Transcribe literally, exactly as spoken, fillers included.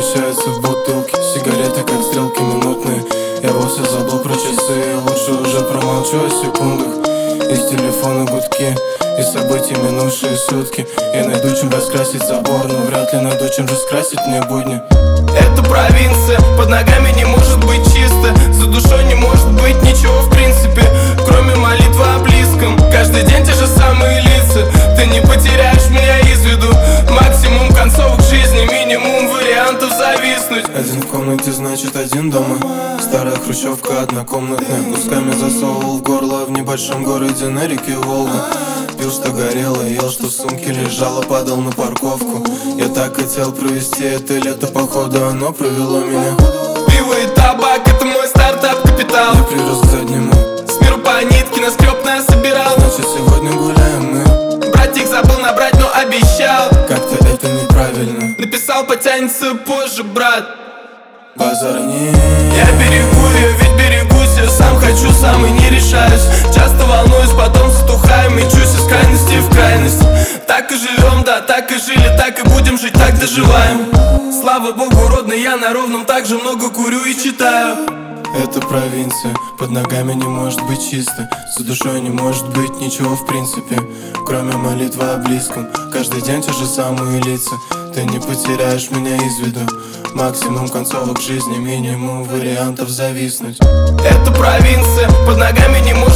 превращаются в бутылки. Сигареты как стрелки минутные. Я вовсе забыл про часы, лучше уже промолчу о секундах. Из телефона гудки, из событий минувшие сутки. Я найду чем раскрасить забор, но вряд ли найду чем раскрасить мне будни. Это провинция, под ногами не может быть чисто. За душой не может быть ничего в принципе, кроме молитвы о близком. Каждый день те же самые лица, ты не потеряешь меня из виду. Максимум концовок жизни, минимум вариантов зависнуть. Один в комнате, значит один дома. Старая хрущевка однокомнатная. Кусками засовывал в горло в небольшом городе на реке Волга. Пил, что горело, ел, что в сумке лежало, падал на парковку. Я так хотел провести это лето, походу оно провело меня. Пиво и табак, это мой стартап-капитал. Я прирос к заднему. С миру по нитке, на скрепное собирал. Значит сегодня гуляем мы. Братик забыл набрать, но обещал. Как-то это неправильно. Написал, потянется позже, брат. Базар не. Я берегу ее, ведь берегусь я. Сам хочу, сам и не решаюсь. Часто волнуюсь, потом затухаю. Мечусь из крайности в крайность. Так и живем, да, так и жили, так и будем жить, так доживаем. Слава богу, родный, я на ровном так же много курю и читаю. Это провинция, под ногами не может быть чисто. За душой не может быть ничего в принципе, кроме молитвы о близком. Каждый день те же самые лица, ты не потеряешь меня из виду. Максимум концовок жизни, минимум вариантов зависнуть. Это провинция, под ногами не может